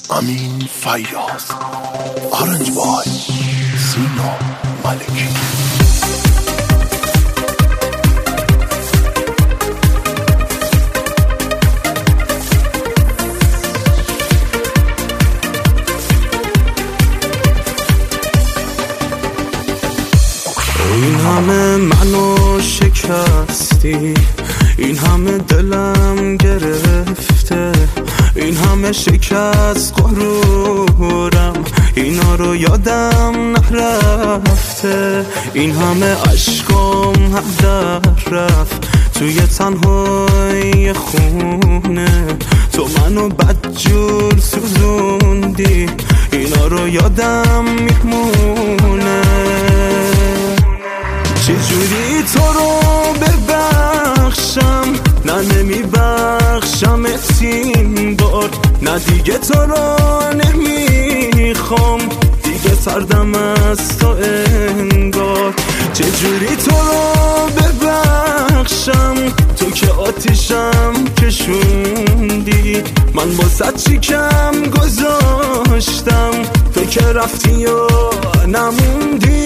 امین فیاض، آرنج بای، سینا ملکی. این همه منو شکستی، این همه دلم گرفته، این همه شکست غرورم، اینا رو یادم نرفته، این همه عشقم هدر رفت توی تنهای خونه، تو منو بدجور سوزوندی، اینا رو یادم میمونه. چجوری تو رو ببخشم، نه نمیبخشم این بار، نه دیگه تو رو نمیخوام، دیگه سردم از تو انگار. چجوری تو رو ببخشم، تو که آتیشم کشوندی، من با چی کم گذاشتم، تو که رفتی و نموندی.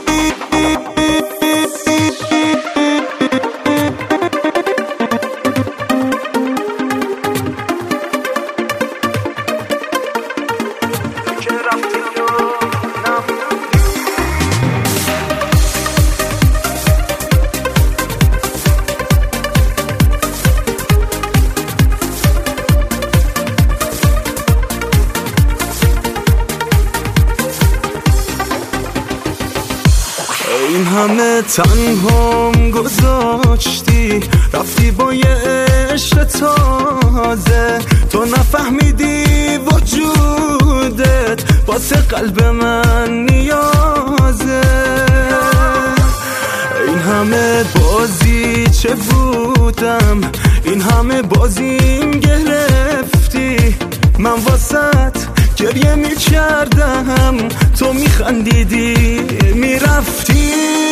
این همه تنهام گذاشتی، رفتی با یه عشق تازه، تو نفهمیدی وجودت واسه قلب من نیازه. این همه بازی چه بودم، این همه بازیم گرفتی، من واسط گریه میکردم، تو میخندیدی میرفتی.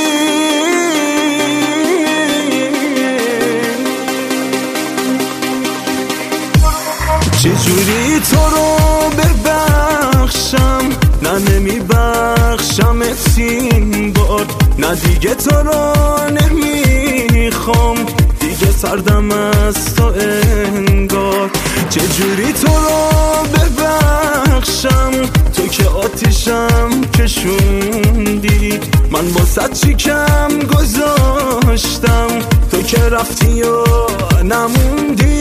چجوری تو رو ببخشم، نه نمیبخشم این بار، نه دیگه تو رو نمیخوام، دیگه سردم از تو انگار. چجوری تو رو ببخشم، تو که آتیشم کشوندی، من با چی کم گذاشتم، تو که رفتی و نموندی.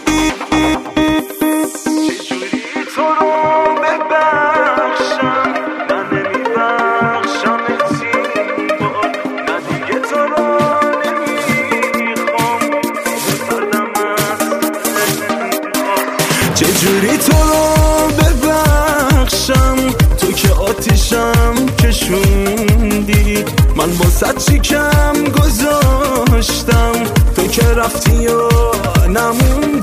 چجوری تو رو ببخشم، نه نمیبخشم این بار، نه دیگه تو رو نمیخوام، سردم از انگار. چجوری تو رو ببخشم، تو که آتیشم کشوندی، من با چی کم گذاشتم، تو که رفتی و نموندی.